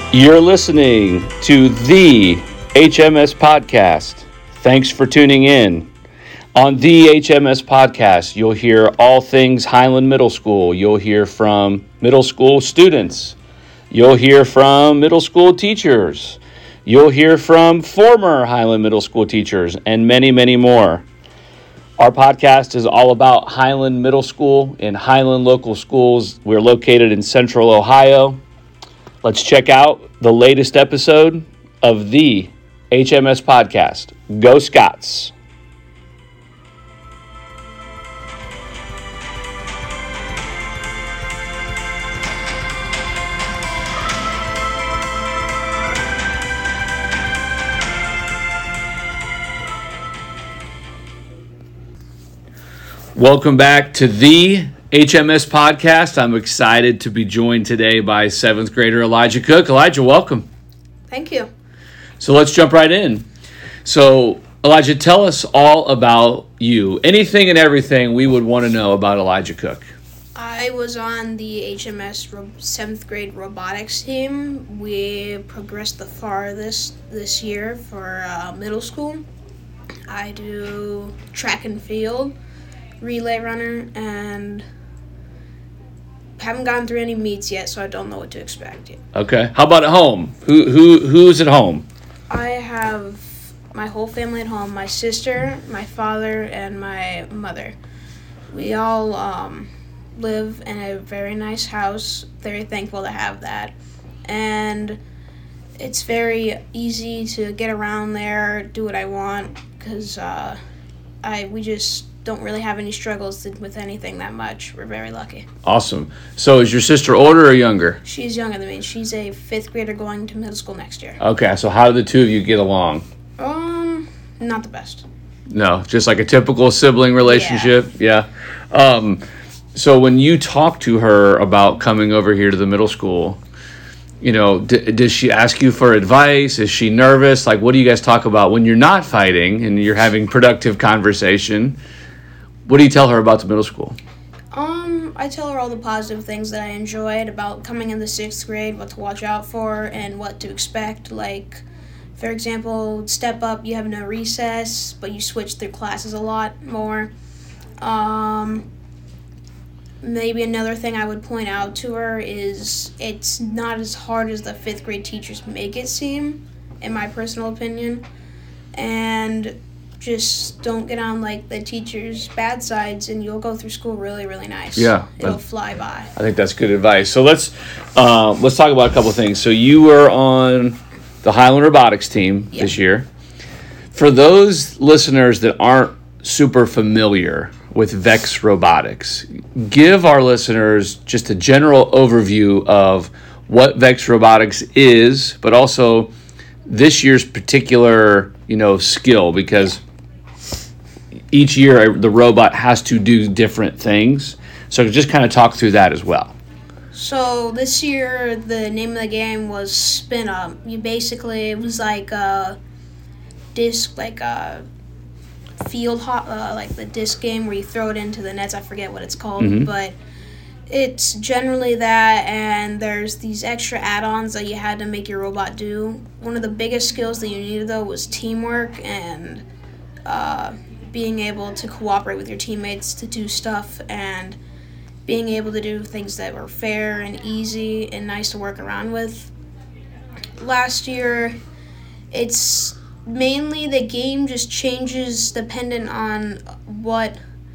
You're listening to the HMS Podcast. Thanks for tuning in. On the HMS Podcast, you'll hear all things Highland Middle School. You'll hear from middle school students. You'll hear from middle school teachers. You'll hear from former Highland Middle School teachers and many, many more. Our podcast is all about Highland Middle School and Highland local schools. We're located in Central Ohio. Let's check out the latest episode of the HMS Podcast. Go Scots! Welcome back to the HMS Podcast. I'm excited to be joined today by 7th grader Elijah Cook. Elijah, welcome. Thank you. So let's jump right in. So Elijah, tell us all about you. Anything and everything we would want to know about Elijah Cook. I was on the HMS 7th grade robotics team. We progressed the farthest this year for middle school. I do track and field, relay runner, and haven't gone through any meets yet, so I don't know what to expect yet. Okay. How about at home? Who's at home? I have my whole family at home, my sister, my father, and my mother. We all live in a very nice house, very thankful to have that. And it's very easy to get around there, do what I want, because we just don't really have any struggles with anything that much. We're very lucky. Awesome. So is your sister older or younger? She's younger than me. She's a 5th grader going to middle school next year. Okay, so how do the two of you get along? Not the best. No, just like a typical sibling relationship? Yeah. So when you talk to her about coming over here to the middle school, you know, does she ask you for advice? Is she nervous? Like, what do you guys talk about when you're not fighting and you're having productive conversation? What do you tell her about the middle school? I tell her all the positive things that I enjoyed about coming in the 6th grade, what to watch out for, and what to expect. Like, for example, step up, you have no recess, but you switch through classes a lot more. Maybe another thing I would point out to her is it's not as hard as the 5th grade teachers make it seem, in my personal opinion. And just don't get on like the teachers' bad sides, and you'll go through school really, really nice. Yeah, it'll fly by. I think that's good advice. So let's talk about a couple of things. So you were on the Highland Robotics team this year. For those listeners that aren't super familiar with Vex Robotics, give our listeners just a general overview of what Vex Robotics is, but also this year's particular, skill, because each year the robot has to do different things. So just kind of talk through that as well. So this year the name of the game was Spin Up. It was like a disc, like a field like the disc game where you throw it into the nets. I forget what it's called, but it's generally that, and there's these extra add-ons that you had to make your robot do. One of the biggest skills that you needed, though, was teamwork and being able to cooperate with your teammates to do stuff, and being able to do things that were fair and easy and nice to work around with. Last year, it's mainly the game just changes dependent on what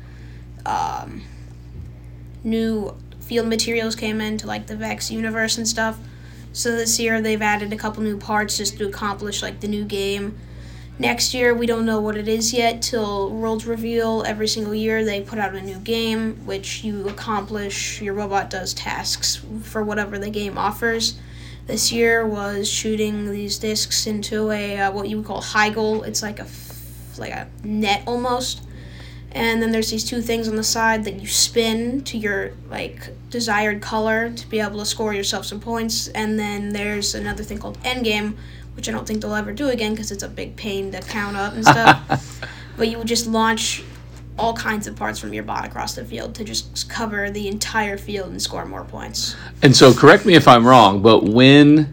new field materials came into like the Vex universe and stuff. So this year they've added a couple new parts just to accomplish like the new game. Next year we don't know what it is yet till Worlds reveal. Every single year they put out a new game which you accomplish. Your robot does tasks for whatever the game offers. This year was shooting these discs into a what you would call high goal. It's like a net almost. And then there's these two things on the side that you spin to your like desired color to be able to score yourself some points. And then there's another thing called endgame, which I don't think they'll ever do again because it's a big pain to count up and stuff. But you would just launch all kinds of parts from your bot across the field to just cover the entire field and score more points. And so correct me if I'm wrong, but when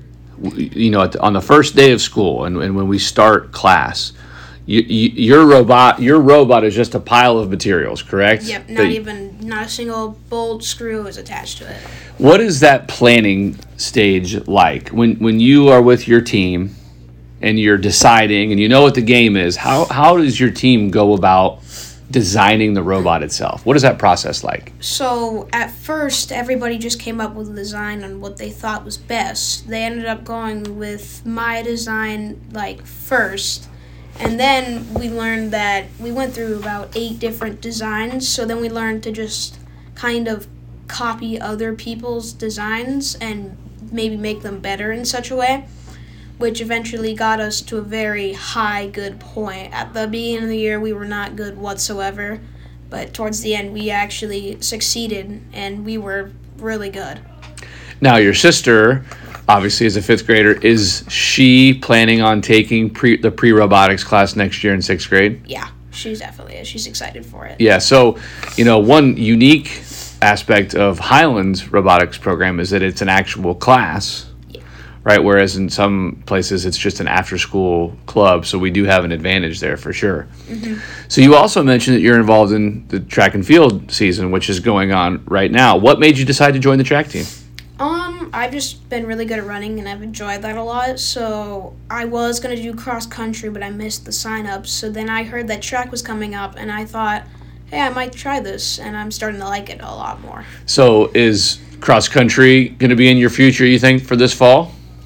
on the first day of school and when we start class, your robot is just a pile of materials, correct? Yep, not a single bolt, screw is attached to it. What is that planning stage like when you are with your team and you're deciding and you know what the game is? How does your team go about designing the robot itself? What is that process like? So at first, everybody just came up with a design on what they thought was best. They ended up going with my design first, and then we learned that we went through about 8 different designs. So then we learned to just kind of copy other people's designs and maybe make them better in such a way, which eventually got us to a very high good point. At the beginning of the year, we were not good whatsoever, but towards the end, we actually succeeded, and we were really good. Now, your sister, obviously, as a 5th grader, is she planning on taking the pre-robotics class next year in 6th grade? Yeah, she definitely is. She's excited for it. Yeah, so, one unique aspect of Highland's robotics program is that it's an actual class. Right, whereas in some places it's just an after-school club, so we do have an advantage there for sure. Mm-hmm. So you also mentioned that you're involved in the track and field season, which is going on right now. What made you decide to join the track team? I've just been really good at running, and I've enjoyed that a lot. So I was going to do cross country, but I missed the sign-up. So then I heard that track was coming up, and I thought, hey, I might try this, and I'm starting to like it a lot more. So is cross country going to be in your future, you think, for this fall?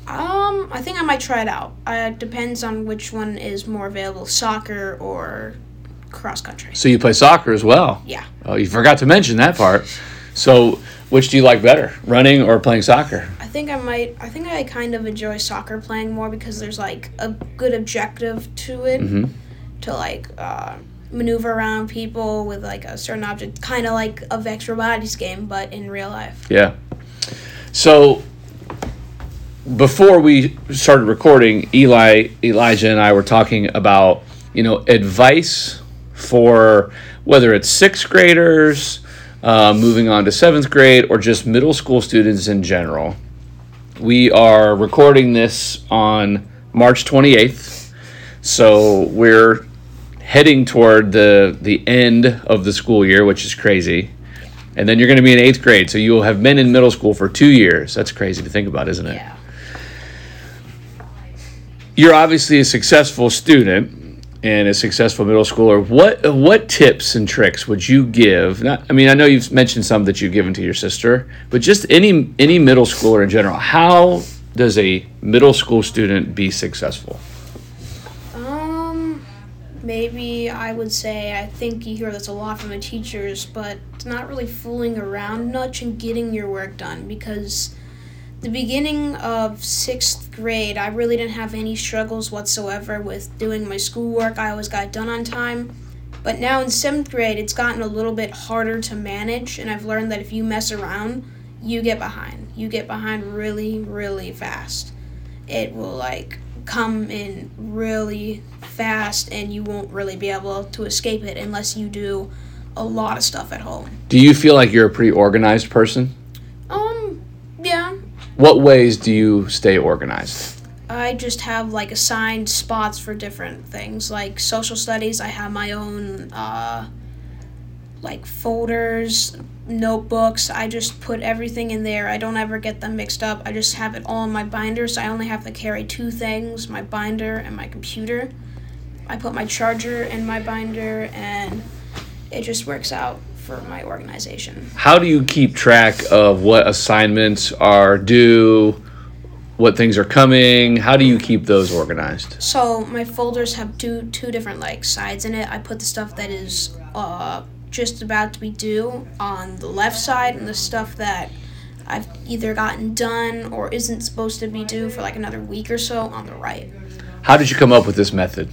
I think I might try it out. It depends on which one is more available, soccer or cross country. So you play soccer as well? Yeah. Oh, you forgot to mention that part. So which do you like better, running or playing soccer? I think I kind of enjoy soccer playing more because there's a good objective to it, to maneuver around people with a certain object, kind of like a Vex Robotics game, but in real life. Yeah. So before we started recording, Elijah and I were talking about, advice for whether it's 6th graders, moving on to 7th grade, or just middle school students in general. We are recording this on March 28th, so we're heading toward the end of the school year, which is crazy. And then you're going to be in 8th grade, so you'll have been in middle school for 2 years. That's crazy to think about, isn't it? Yeah. You're obviously a successful student and a successful middle schooler. What tips and tricks would you give? I know you've mentioned some that you've given to your sister, but just any middle schooler in general. How does a middle school student be successful? Maybe I would say, I think you hear this a lot from the teachers, but it's not really fooling around much and getting your work done, because the beginning of 6th grade, I really didn't have any struggles whatsoever with doing my schoolwork. I always got it done on time. But now in 7th grade, it's gotten a little bit harder to manage, and I've learned that if you mess around, you get behind. You get behind really, really fast. It will come in really fast, and you won't really be able to escape it unless you do a lot of stuff at home. Do you feel like you're a pretty organized person? Yeah. What ways do you stay organized? I just have assigned spots for different things. Like social studies, I have my own folders, notebooks. I just put everything in there. I don't ever get them mixed up. I just have it all in my binder, so I only have to carry 2 things, my binder and my computer. I put my charger in my binder, and it just works out for my organization. How do you keep track of what assignments are due, what things are coming? How do you keep those organized? So my folders have two different sides in it. I put the stuff that is just about to be due on the left side, and the stuff that I've either gotten done or isn't supposed to be due for another week or so on the right. How did you come up with this method?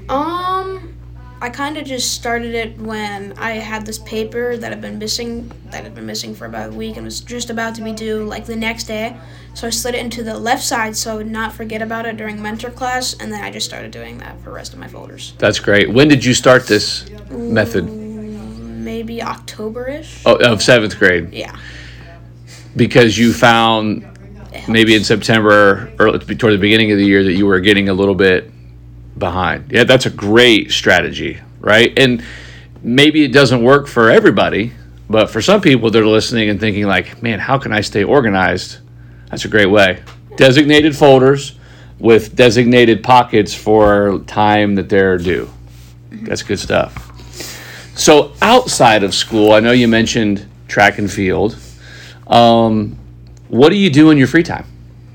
I kind of just started it when I had this paper that had been missing for about a week and was just about to be due the next day. So I slid it into the left side so I would not forget about it during mentor class, and then I just started doing that for the rest of my folders. That's great. When did you start this method? Maybe October-ish. Oh, of 7th grade? Yeah. Because you found maybe in September or toward the beginning of the year that you were getting a little bit behind. Yeah, that's a great strategy, right? And maybe it doesn't work for everybody, but for some people that are listening and thinking like, man, how can I stay organized? That's a great way. Designated folders with designated pockets for time that they're due. That's good stuff. So outside of school, I know you mentioned track and field. What do you do in your free time?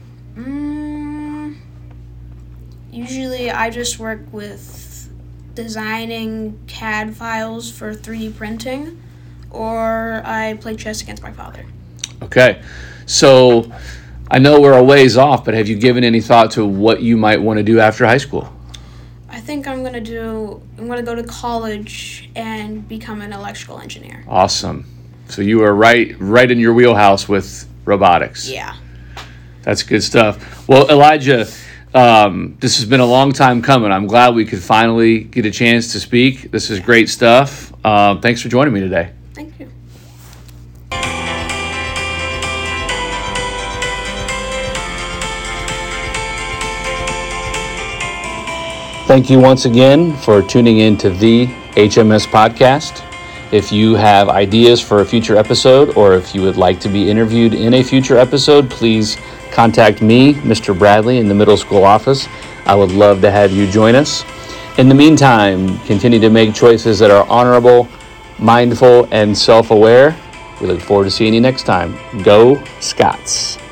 Usually I just work with designing CAD files for 3D printing, or I play chess against my father. Okay. So I know we're a ways off, but have you given any thought to what you might want to do after high school? I think I'm gonna go to college and become an electrical engineer. Awesome. So you are right in your wheelhouse with robotics. Yeah. That's good stuff. Well, Elijah, this has been a long time coming. I'm glad we could finally get a chance to speak. This is great stuff. Thanks for joining me today. Thank you. Thank you once again for tuning in to the HMS Podcast. If you have ideas for a future episode, or if you would like to be interviewed in a future episode, please contact me, Mr. Bradley, in the middle school office. I would love to have you join us. In the meantime, continue to make choices that are honorable, mindful, and self-aware. We look forward to seeing you next time. Go Scots!